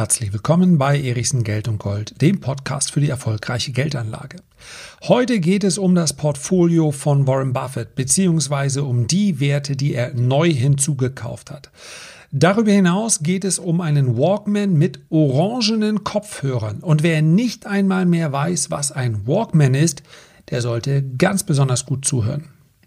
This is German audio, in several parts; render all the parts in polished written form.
Herzlich willkommen bei Erichsen Geld und Gold, dem Podcast für die erfolgreiche Geldanlage. Heute geht es um das Portfolio von Warren Buffett bzw. um die Werte, die er neu hinzugekauft hat. Darüber hinaus geht es um einen Walkman mit orangenen Kopfhörern. Und wer nicht einmal mehr weiß, was ein Walkman ist, der sollte ganz besonders gut zuhören.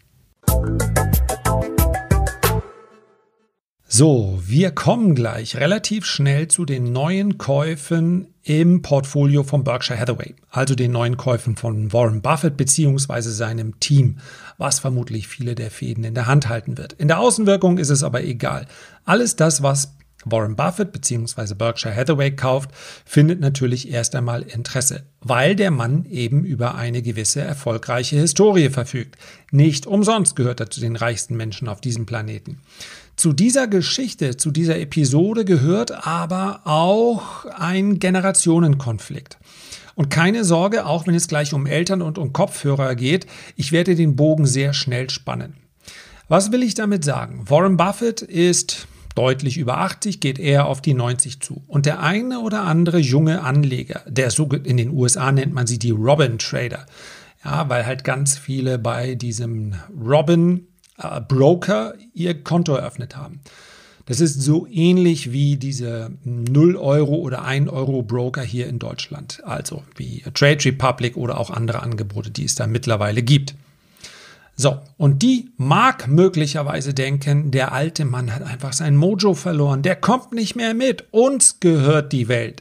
So, wir kommen gleich relativ schnell zu den neuen Käufen im Portfolio von Berkshire Hathaway, also den neuen Käufen von Warren Buffett bzw. seinem Team, was vermutlich viele der Fäden in der Hand halten wird. In der Außenwirkung ist es aber egal. Alles das, was Warren Buffett bzw. Berkshire Hathaway kauft, findet natürlich erst einmal Interesse, weil der Mann eben über eine gewisse erfolgreiche Historie verfügt. Nicht umsonst gehört er zu den reichsten Menschen auf diesem Planeten. Zu dieser Geschichte, zu dieser Episode gehört aber auch ein Generationenkonflikt. Und keine Sorge, auch wenn es gleich um Eltern und um Kopfhörer geht, ich werde den Bogen sehr schnell spannen. Was will ich damit sagen? Warren Buffett ist deutlich über 80, geht eher auf die 90 zu. Und der eine oder andere junge Anleger, in den USA nennt man sie die Robin Trader, ja, weil halt ganz viele bei diesem Robin Broker ihr Konto eröffnet haben. Das ist so ähnlich wie diese 0 Euro oder 1 Euro Broker hier in Deutschland, also wie Trade Republic oder auch andere Angebote, die es da mittlerweile gibt. So, und die mag möglicherweise denken, der alte Mann hat einfach sein Mojo verloren, der kommt nicht mehr mit, uns gehört die Welt.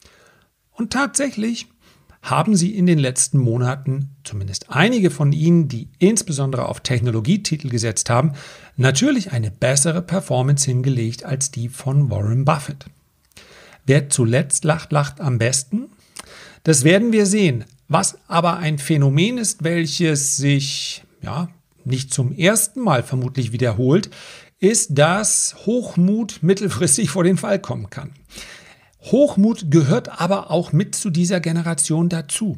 Und tatsächlich haben sie in den letzten Monaten, zumindest einige von ihnen, die insbesondere auf Technologietitel gesetzt haben, natürlich eine bessere Performance hingelegt als die von Warren Buffett. Wer zuletzt lacht, lacht am besten. Das werden wir sehen. Was aber ein Phänomen ist, welches sich nicht zum ersten Mal vermutlich wiederholt, ist, dass Hochmut mittelfristig vor den Fall kommen kann. Hochmut gehört aber auch mit zu dieser Generation dazu.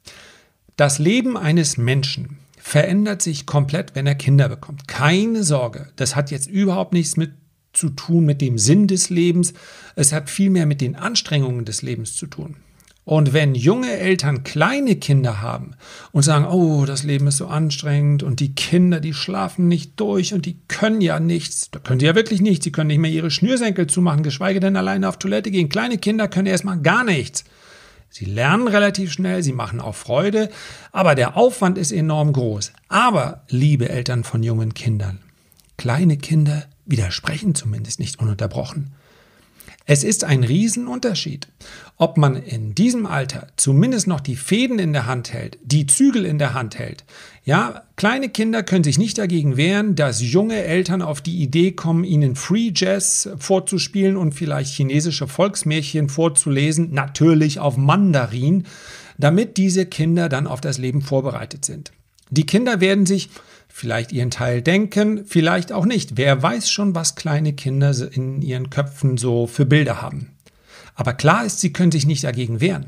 Das Leben eines Menschen verändert sich komplett, wenn er Kinder bekommt. Keine Sorge, das hat jetzt überhaupt nichts zu tun mit dem Sinn des Lebens. Es hat vielmehr mit den Anstrengungen des Lebens zu tun. Und wenn junge Eltern kleine Kinder haben und sagen, oh, das Leben ist so anstrengend und die Kinder, die schlafen nicht durch und die können ja nichts, da können sie ja wirklich nichts, sie können nicht mehr ihre Schnürsenkel zumachen, geschweige denn alleine auf Toilette gehen. Kleine Kinder können erstmal gar nichts. Sie lernen relativ schnell, sie machen auch Freude, aber der Aufwand ist enorm groß. Aber, liebe Eltern von jungen Kindern, kleine Kinder widersprechen zumindest nicht ununterbrochen. Es ist ein Riesenunterschied, ob man in diesem Alter zumindest noch die Fäden in der Hand hält, die Zügel in der Hand hält. Ja, kleine Kinder können sich nicht dagegen wehren, dass junge Eltern auf die Idee kommen, ihnen Free Jazz vorzuspielen und vielleicht chinesische Volksmärchen vorzulesen, natürlich auf Mandarin, damit diese Kinder dann auf das Leben vorbereitet sind. Die Kinder werden sich vielleicht ihren Teil denken, vielleicht auch nicht. Wer weiß schon, was kleine Kinder in ihren Köpfen so für Bilder haben. Aber klar ist, sie können sich nicht dagegen wehren.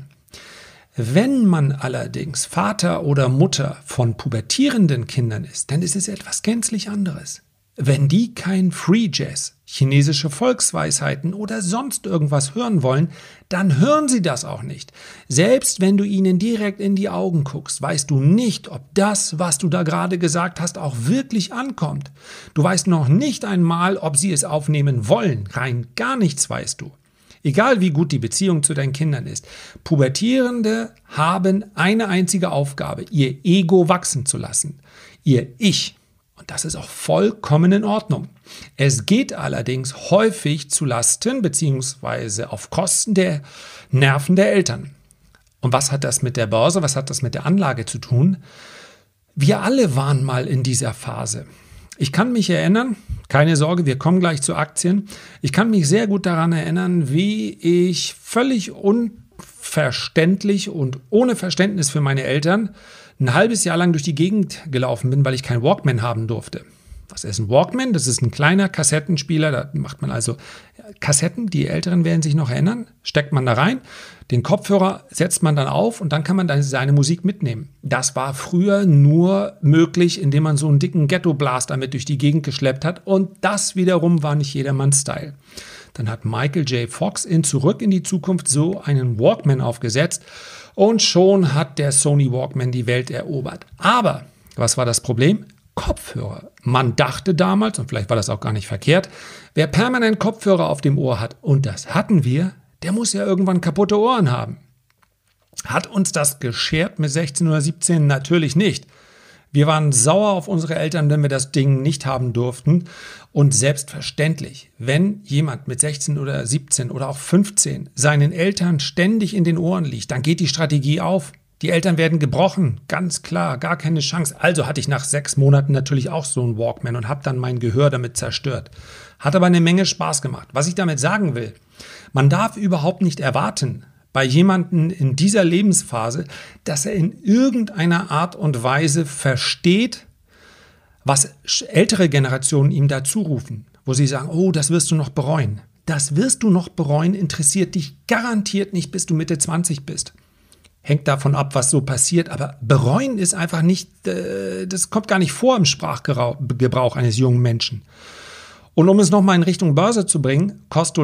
Wenn man allerdings Vater oder Mutter von pubertierenden Kindern ist, dann ist es etwas gänzlich anderes. Wenn die kein Free Jazz, chinesische Volksweisheiten oder sonst irgendwas hören wollen, dann hören sie das auch nicht. Selbst wenn du ihnen direkt in die Augen guckst, weißt du nicht, ob das, was du da gerade gesagt hast, auch wirklich ankommt. Du weißt noch nicht einmal, ob sie es aufnehmen wollen. Rein gar nichts weißt du. Egal wie gut die Beziehung zu deinen Kindern ist. Pubertierende haben eine einzige Aufgabe, ihr Ego wachsen zu lassen. Ihr Ich. Und das ist auch vollkommen in Ordnung. Es geht allerdings häufig zu Lasten bzw. auf Kosten der Nerven der Eltern. Und was hat das mit der Börse, was hat das mit der Anlage zu tun? Wir alle waren mal in dieser Phase. Ich kann mich erinnern, keine Sorge, wir kommen gleich zu Aktien. Ich kann mich sehr gut daran erinnern, wie ich völlig unverständlich und ohne Verständnis für meine Eltern ein halbes Jahr lang durch die Gegend gelaufen bin, weil ich keinen Walkman haben durfte. Was ist ein Walkman? Das ist ein kleiner Kassettenspieler, da macht man also Kassetten, die Älteren werden sich noch erinnern, steckt man da rein, den Kopfhörer setzt man dann auf und dann kann man dann seine Musik mitnehmen. Das war früher nur möglich, indem man so einen dicken Ghetto-Blaster mit durch die Gegend geschleppt hat und das wiederum war nicht jedermanns Style. Dann hat Michael J. Fox in Zurück in die Zukunft so einen Walkman aufgesetzt und schon hat der Sony Walkman die Welt erobert. Aber was war das Problem? Kopfhörer. Man dachte damals, und vielleicht war das auch gar nicht verkehrt, wer permanent Kopfhörer auf dem Ohr hat, und das hatten wir, der muss ja irgendwann kaputte Ohren haben. Hat uns das geschert mit 16 oder 17? Natürlich nicht. Wir waren sauer auf unsere Eltern, wenn wir das Ding nicht haben durften. Und selbstverständlich, wenn jemand mit 16 oder 17 oder auch 15 seinen Eltern ständig in den Ohren liegt, dann geht die Strategie auf. Die Eltern werden gebrochen, ganz klar, gar keine Chance. Also hatte ich nach 6 Monaten natürlich auch so einen Walkman und habe dann mein Gehör damit zerstört. Hat aber eine Menge Spaß gemacht. Was ich damit sagen will, man darf überhaupt nicht erwarten, bei jemandem in dieser Lebensphase, dass er in irgendeiner Art und Weise versteht, was ältere Generationen ihm da zurufen, wo sie sagen, oh, das wirst du noch bereuen. Das wirst du noch bereuen, interessiert dich garantiert nicht, bis du Mitte 20 bist. Hängt davon ab, was so passiert, aber bereuen ist einfach nicht, das kommt gar nicht vor im Sprachgebrauch eines jungen Menschen. Und um es nochmal in Richtung Börse zu bringen,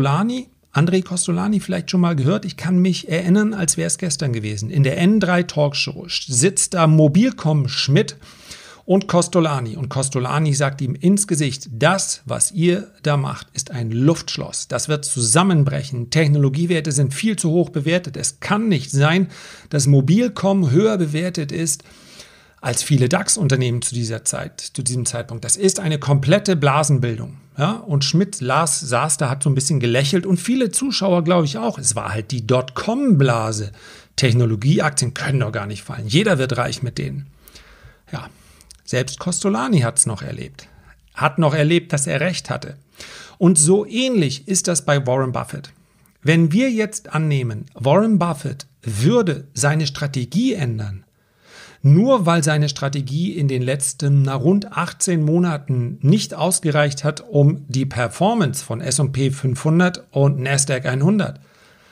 André Kostolany, vielleicht schon mal gehört, ich kann mich erinnern, als wäre es gestern gewesen. In der N3 Talkshow sitzt da Mobilcom Schmidt und Kostolany. Und Kostolany sagt ihm ins Gesicht, das, was ihr da macht, ist ein Luftschloss. Das wird zusammenbrechen. Technologiewerte sind viel zu hoch bewertet. Es kann nicht sein, dass Mobilcom höher bewertet ist als viele DAX-Unternehmen zu diesem Zeitpunkt. Das ist eine komplette Blasenbildung. Ja? Und Schmidt saß da, hat so ein bisschen gelächelt und viele Zuschauer, glaube ich auch. Es war halt die Dotcom-Blase. Technologieaktien können doch gar nicht fallen. Jeder wird reich mit denen. Ja, selbst Kostolany hat es noch erlebt. Hat noch erlebt, dass er recht hatte. Und so ähnlich ist das bei Warren Buffett. Wenn wir jetzt annehmen, Warren Buffett würde seine Strategie ändern, nur weil seine Strategie in den letzten rund 18 Monaten nicht ausgereicht hat, um die Performance von S&P 500 und Nasdaq 100,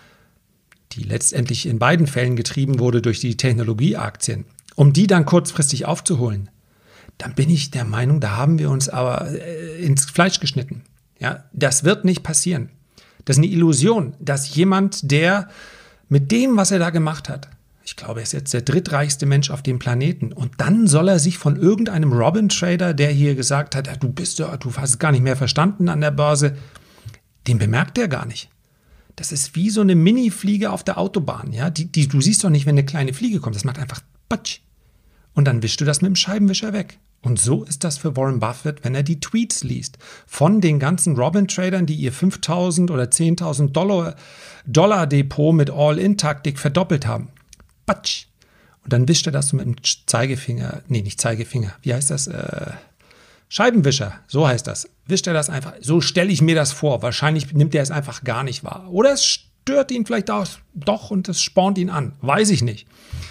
die letztendlich in beiden Fällen getrieben wurde durch die Technologieaktien, um die dann kurzfristig aufzuholen, dann bin ich der Meinung, da haben wir uns aber ins Fleisch geschnitten. Ja, das wird nicht passieren. Das ist eine Illusion, dass jemand, der mit dem, was er da gemacht hat, ich glaube, er ist jetzt der drittreichste Mensch auf dem Planeten. Und dann soll er sich von irgendeinem Robin-Trader, der hier gesagt hat, du hast es gar nicht mehr verstanden an der Börse, den bemerkt er gar nicht. Das ist wie so eine Mini-Fliege auf der Autobahn. Ja? Du siehst doch nicht, wenn eine kleine Fliege kommt. Das macht einfach Patsch. Und dann wischst du das mit dem Scheibenwischer weg. Und so ist das für Warren Buffett, wenn er die Tweets liest. Von den ganzen Robin-Tradern, die ihr 5.000 oder 10.000 Dollar Depot mit All-In-Taktik verdoppelt haben. Patsch. Und dann wischt er das so mit dem Zeigefinger, nicht Zeigefinger, wie heißt das? Scheibenwischer, so heißt das. Wischt er das einfach, so stelle ich mir das vor. Wahrscheinlich nimmt er es einfach gar nicht wahr. Oder es stört ihn vielleicht auch doch und es spornt ihn an. Weiß ich nicht.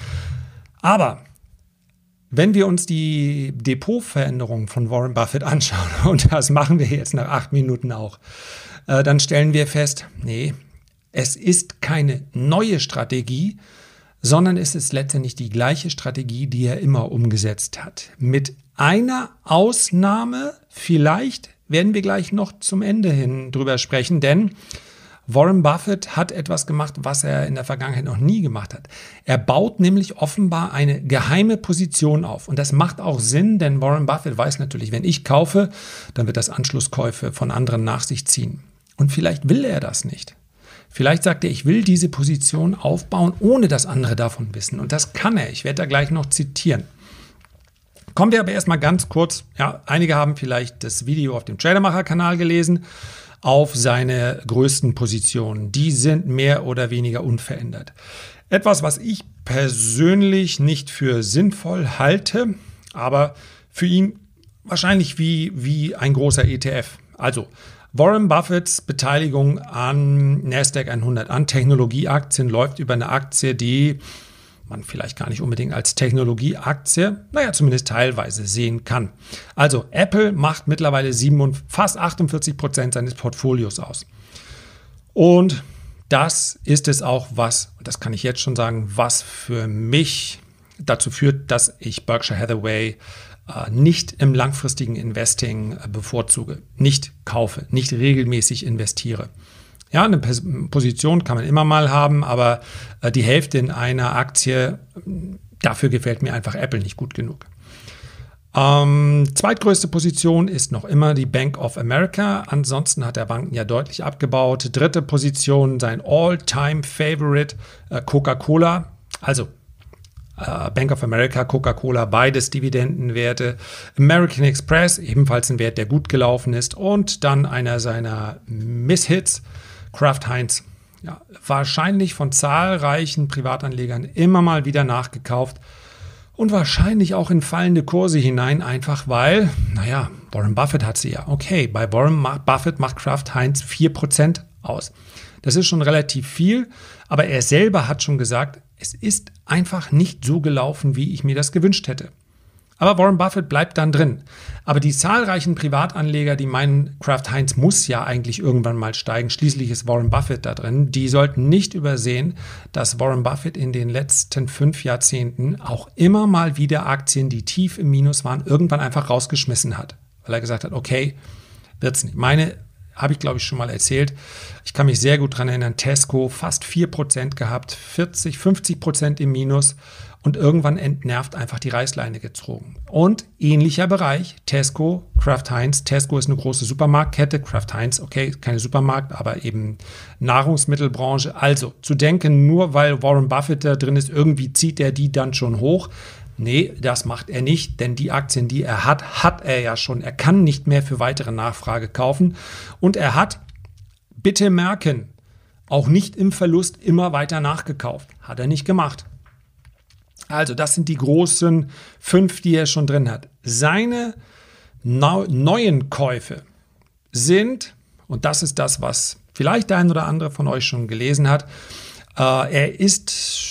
Aber wenn wir uns die Depotveränderungen von Warren Buffett anschauen, und das machen wir jetzt nach 8 Minuten auch, dann stellen wir fest, nee, es ist keine neue Strategie, sondern es ist letztendlich die gleiche Strategie, die er immer umgesetzt hat. Mit einer Ausnahme, vielleicht werden wir gleich noch zum Ende hin drüber sprechen, denn Warren Buffett hat etwas gemacht, was er in der Vergangenheit noch nie gemacht hat. Er baut nämlich offenbar eine geheime Position auf. Und das macht auch Sinn, denn Warren Buffett weiß natürlich, wenn ich kaufe, dann wird das Anschlusskäufe von anderen nach sich ziehen. Und vielleicht will er das nicht. Vielleicht sagt er, ich will diese Position aufbauen, ohne dass andere davon wissen. Und das kann er. Ich werde da gleich noch zitieren. Kommen wir aber erstmal ganz kurz, ja, einige haben vielleicht das Video auf dem Tradermacher-Kanal gelesen, auf seine größten Positionen. Die sind mehr oder weniger unverändert. Etwas, was ich persönlich nicht für sinnvoll halte, aber für ihn wahrscheinlich wie ein großer ETF. Also Warren Buffetts Beteiligung an Nasdaq 100, an Technologieaktien, läuft über eine Aktie, die man vielleicht gar nicht unbedingt als Technologieaktie, zumindest teilweise sehen kann. Also Apple macht mittlerweile fast 48% seines Portfolios aus. Und das ist es auch, das kann ich jetzt schon sagen, was für mich dazu führt, dass ich Berkshire Hathaway nicht im langfristigen Investing bevorzuge, nicht kaufe, nicht regelmäßig investiere. Ja, eine Position kann man immer mal haben, aber die Hälfte in einer Aktie, dafür gefällt mir einfach Apple nicht gut genug. Zweitgrößte Position ist noch immer die Bank of America. Ansonsten hat der Banken ja deutlich abgebaut. Dritte Position, sein All-Time-Favorite Coca-Cola. Also Bank of America, Coca-Cola, beides Dividendenwerte. American Express, ebenfalls ein Wert, der gut gelaufen ist. Und dann einer seiner Misshits, Kraft Heinz. Ja, wahrscheinlich von zahlreichen Privatanlegern immer mal wieder nachgekauft. Und wahrscheinlich auch in fallende Kurse hinein, einfach weil, Warren Buffett hat sie ja. Okay, bei Warren Buffett macht Kraft Heinz 4% aus. Das ist schon relativ viel, aber er selber hat schon gesagt, es ist einfach nicht so gelaufen, wie ich mir das gewünscht hätte. Aber Warren Buffett bleibt dann drin. Aber die zahlreichen Privatanleger, die meinen, Kraft Heinz muss ja eigentlich irgendwann mal steigen, schließlich ist Warren Buffett da drin, die sollten nicht übersehen, dass Warren Buffett in den letzten 5 Jahrzehnten auch immer mal wieder Aktien, die tief im Minus waren, irgendwann einfach rausgeschmissen hat. Weil er gesagt hat, okay, wird's nicht. Meine habe ich, glaube ich, schon mal erzählt. Ich kann mich sehr gut daran erinnern, Tesco fast 4% gehabt, 50% im Minus und irgendwann entnervt einfach die Reißleine gezogen. Und ähnlicher Bereich, Tesco, Kraft Heinz. Tesco ist eine große Supermarktkette, Kraft Heinz, okay, keine Supermarkt, aber eben Nahrungsmittelbranche. Also zu denken, nur weil Warren Buffett da drin ist, irgendwie zieht er die dann schon hoch. Nee, das macht er nicht, denn die Aktien, die er hat er ja schon. Er kann nicht mehr für weitere Nachfrage kaufen. Und er hat, bitte merken, auch nicht im Verlust immer weiter nachgekauft. Hat er nicht gemacht. Also das sind die großen 5, die er schon drin hat. Seine neuen Käufe sind, und das ist das, was vielleicht der ein oder andere von euch schon gelesen hat, er ist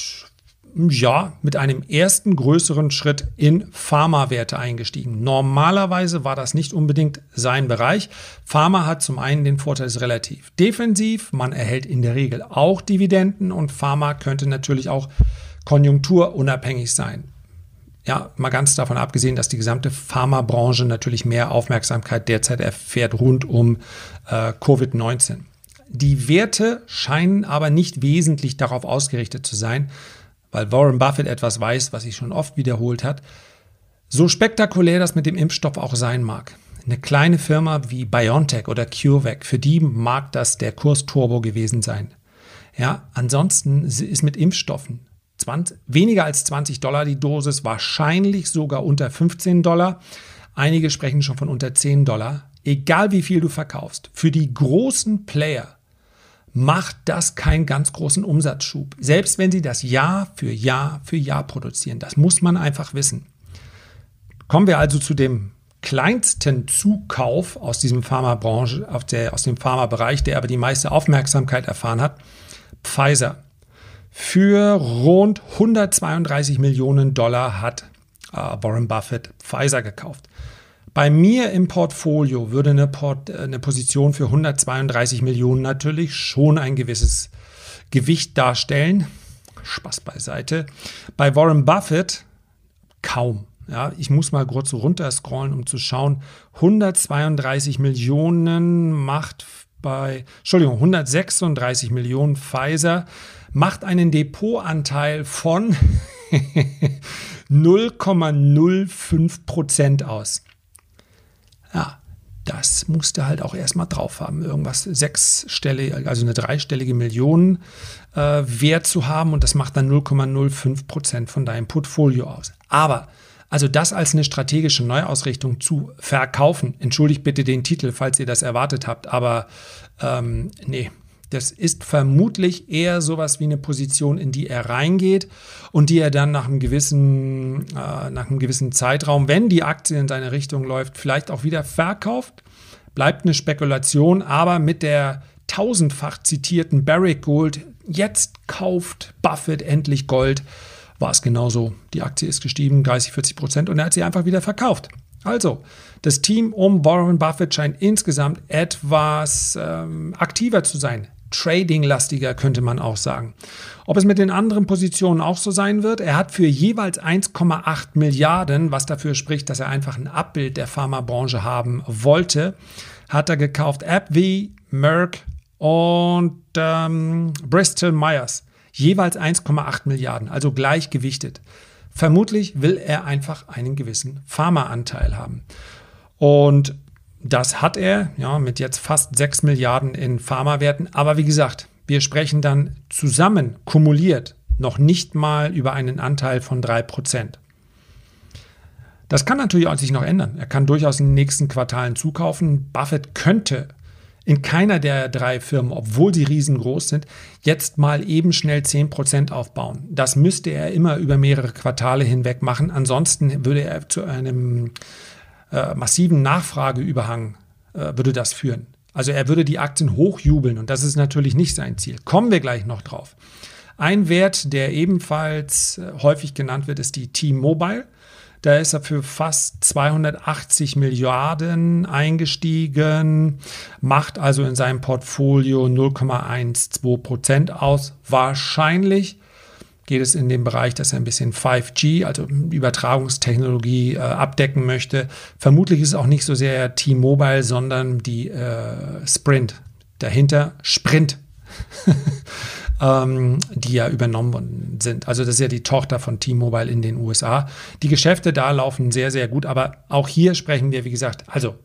mit einem ersten größeren Schritt in Pharmawerte eingestiegen. Normalerweise war das nicht unbedingt sein Bereich. Pharma hat zum einen den Vorteil, es ist relativ defensiv. Man erhält in der Regel auch Dividenden und Pharma könnte natürlich auch konjunkturunabhängig sein. Ja, mal ganz davon abgesehen, dass die gesamte Pharmabranche natürlich mehr Aufmerksamkeit derzeit erfährt rund um Covid-19. Die Werte scheinen aber nicht wesentlich darauf ausgerichtet zu sein, weil Warren Buffett etwas weiß, was sich schon oft wiederholt hat. So spektakulär das mit dem Impfstoff auch sein mag. Eine kleine Firma wie BioNTech oder CureVac, für die mag das der Kursturbo gewesen sein. Ja, ansonsten ist mit Impfstoffen weniger als $20 die Dosis, wahrscheinlich sogar unter $15. Einige sprechen schon von unter $10. Egal wie viel du verkaufst, für die großen Player macht das keinen ganz großen Umsatzschub. Selbst wenn sie das Jahr für Jahr für Jahr produzieren. Das muss man einfach wissen. Kommen wir also zu dem kleinsten Zukauf aus diesem Pharmabranche, aus dem Pharmabereich, der aber die meiste Aufmerksamkeit erfahren hat. Pfizer. Für rund $132 Millionen hat Warren Buffett Pfizer gekauft. Bei mir im Portfolio würde eine Position für 132 Millionen natürlich schon ein gewisses Gewicht darstellen. Spaß beiseite. Bei Warren Buffett kaum. Ja, ich muss mal kurz so runterscrollen, um zu schauen. 136 Millionen macht 136 Millionen Pfizer macht einen Depotanteil von 0,05% aus. Ja, das musste halt auch erstmal drauf haben. Irgendwas sechsstellig, also eine dreistellige Millionen Wert zu haben und das macht dann 0,05% von deinem Portfolio aus. Aber also das als eine strategische Neuausrichtung zu verkaufen, entschuldigt bitte den Titel, falls ihr das erwartet habt, aber nee, das ist vermutlich eher sowas wie eine Position, in die er reingeht und die er dann nach einem gewissen Zeitraum, wenn die Aktie in seine Richtung läuft, vielleicht auch wieder verkauft. Bleibt eine Spekulation, aber mit der tausendfach zitierten Barrick Gold, jetzt kauft Buffett endlich Gold, war es genauso. Die Aktie ist gestiegen, 30-40% und er hat sie einfach wieder verkauft. Also, das Team um Warren Buffett scheint insgesamt etwas aktiver zu sein. Trading-lastiger könnte man auch sagen. Ob es mit den anderen Positionen auch so sein wird? Er hat für jeweils 1,8 Milliarden, was dafür spricht, dass er einfach ein Abbild der Pharmabranche haben wollte, hat er gekauft AbbVie, Merck, und Bristol Myers jeweils 1,8 Milliarden, also gleichgewichtet. Vermutlich will er einfach einen gewissen Pharmaanteil haben. Und das hat er, ja, mit jetzt fast 6 Milliarden in Pharmawerten. Aber wie gesagt, wir sprechen dann zusammen, kumuliert, noch nicht mal über einen Anteil von 3%. Das kann natürlich auch sich noch ändern. Er kann durchaus in den nächsten Quartalen zukaufen. Buffett könnte in keiner der 3 Firmen, obwohl sie riesengroß sind, jetzt mal eben schnell 10% aufbauen. Das müsste er immer über mehrere Quartale hinweg machen. Ansonsten würde er zu einem massiven Nachfrageüberhang würde das führen. Also er würde die Aktien hochjubeln und das ist natürlich nicht sein Ziel. Kommen wir gleich noch drauf. Ein Wert, der ebenfalls häufig genannt wird, ist die T-Mobile. Da ist er für fast 280 Milliarden eingestiegen, macht also in seinem Portfolio 0,12% aus. Wahrscheinlich geht es in den Bereich, dass er ein bisschen 5G, also Übertragungstechnologie, abdecken möchte. Vermutlich ist es auch nicht so sehr T-Mobile, sondern die Sprint. Dahinter Sprint, die ja übernommen worden sind. Also das ist ja die Tochter von T-Mobile in den USA. Die Geschäfte da laufen sehr, sehr gut, aber auch hier sprechen wir, wie gesagt, also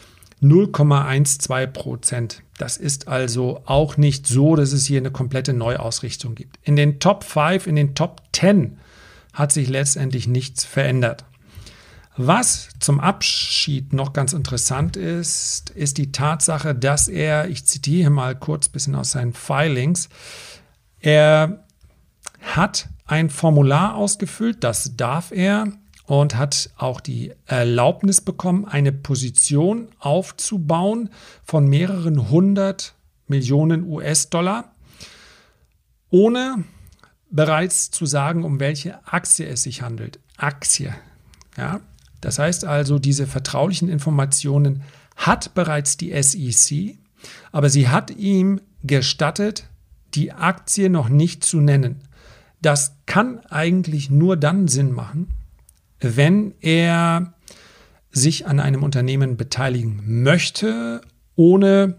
0,12%. Das ist also auch nicht so, dass es hier eine komplette Neuausrichtung gibt. In den Top 5, in den Top 10 hat sich letztendlich nichts verändert. Was zum Abschied noch ganz interessant ist, ist die Tatsache, dass er, ich zitiere mal kurz ein bisschen aus seinen Filings, er hat ein Formular ausgefüllt, das darf er, und hat auch die Erlaubnis bekommen, eine Position aufzubauen von mehreren 100 Millionen US-Dollar, ohne bereits zu sagen, um welche Aktie es sich handelt. Aktie. Ja? Das heißt also, diese vertraulichen Informationen hat bereits die SEC, aber sie hat ihm gestattet, die Aktie noch nicht zu nennen. Das kann eigentlich nur dann Sinn machen, wenn er sich an einem Unternehmen beteiligen möchte, ohne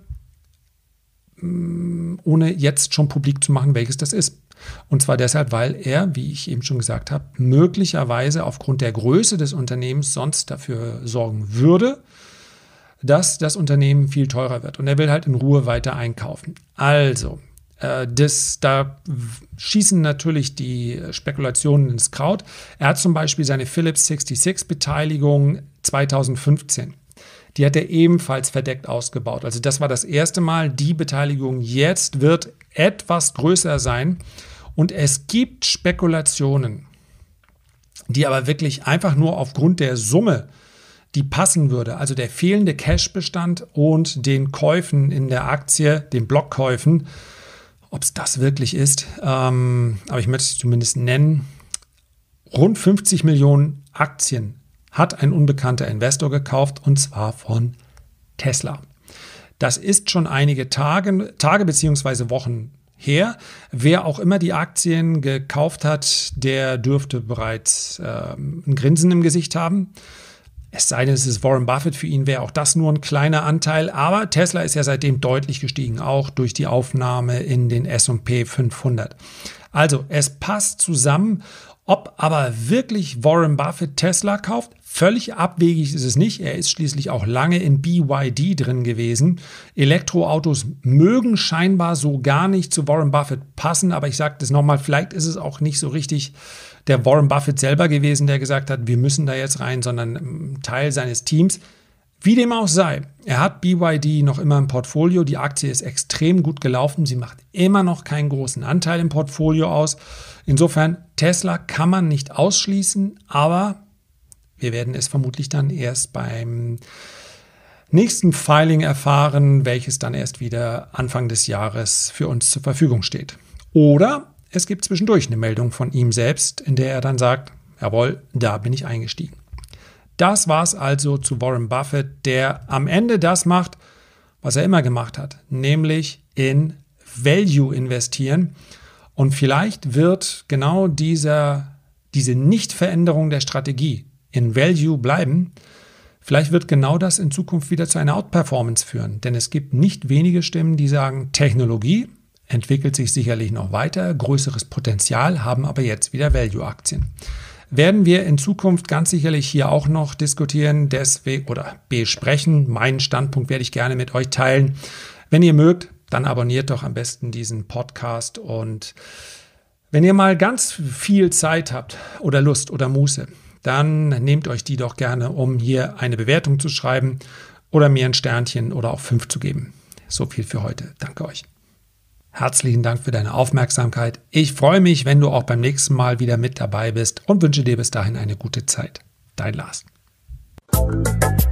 jetzt schon publik zu machen, welches das ist. Und zwar deshalb, weil er, wie ich eben schon gesagt habe, möglicherweise aufgrund der Größe des Unternehmens sonst dafür sorgen würde, dass das Unternehmen viel teurer wird. Und er will halt in Ruhe weiter einkaufen. Also, da schießen natürlich die Spekulationen ins Kraut. Er hat zum Beispiel seine Phillips 66-Beteiligung 2015. Die hat er ebenfalls verdeckt ausgebaut. Also das war das erste Mal. Die Beteiligung jetzt wird etwas größer sein. Und es gibt Spekulationen, die aber wirklich einfach nur aufgrund der Summe, die passen würde, also der fehlende Cashbestand und den Käufen in der Aktie, den Blockkäufen, ob es das wirklich ist, aber ich möchte es zumindest nennen, rund 50 Millionen Aktien hat ein unbekannter Investor gekauft, und zwar von Tesla. Das ist schon einige Tage bzw. Wochen her. Wer auch immer die Aktien gekauft hat, der dürfte bereits ein Grinsen im Gesicht haben. Es sei denn, es ist Warren Buffett, für ihn wäre auch das nur ein kleiner Anteil. Aber Tesla ist ja seitdem deutlich gestiegen, auch durch die Aufnahme in den S&P 500. Also es passt zusammen. Ob aber wirklich Warren Buffett Tesla kauft, völlig abwegig ist es nicht. Er ist schließlich auch lange in BYD drin gewesen. Elektroautos mögen scheinbar so gar nicht zu Warren Buffett passen, aber ich sage das nochmal, vielleicht ist es auch nicht so richtig der Warren Buffett selber gewesen, der gesagt hat, wir müssen da jetzt rein, sondern Teil seines Teams. Wie dem auch sei, er hat BYD noch immer im Portfolio. Die Aktie ist extrem gut gelaufen. Sie macht immer noch keinen großen Anteil im Portfolio aus. Insofern, Tesla kann man nicht ausschließen, aber wir werden es vermutlich dann erst beim nächsten Filing erfahren, welches dann erst wieder Anfang des Jahres für uns zur Verfügung steht. Oder es gibt zwischendurch eine Meldung von ihm selbst, in der er dann sagt, jawohl, da bin ich eingestiegen. Das war es also zu Warren Buffett, der am Ende das macht, was er immer gemacht hat, nämlich in Value investieren. Und vielleicht wird genau diese Nichtveränderung der Strategie in Value bleiben, Vielleicht wird genau das in Zukunft wieder zu einer Outperformance führen, denn es gibt nicht wenige Stimmen, die sagen, Technologie entwickelt sich sicherlich noch weiter, größeres Potenzial, haben aber jetzt wieder Value-Aktien. Werden wir in Zukunft ganz sicherlich hier auch noch diskutieren, deswegen oder besprechen. Meinen Standpunkt werde ich gerne mit euch teilen. Wenn ihr mögt, dann abonniert doch am besten diesen Podcast, und wenn ihr mal ganz viel Zeit habt oder Lust oder Muße, dann nehmt euch die doch gerne, um hier eine Bewertung zu schreiben oder mir ein Sternchen oder auch 5 zu geben. So viel für heute. Danke euch. Herzlichen Dank für deine Aufmerksamkeit. Ich freue mich, wenn du auch beim nächsten Mal wieder mit dabei bist und wünsche dir bis dahin eine gute Zeit. Dein Lars.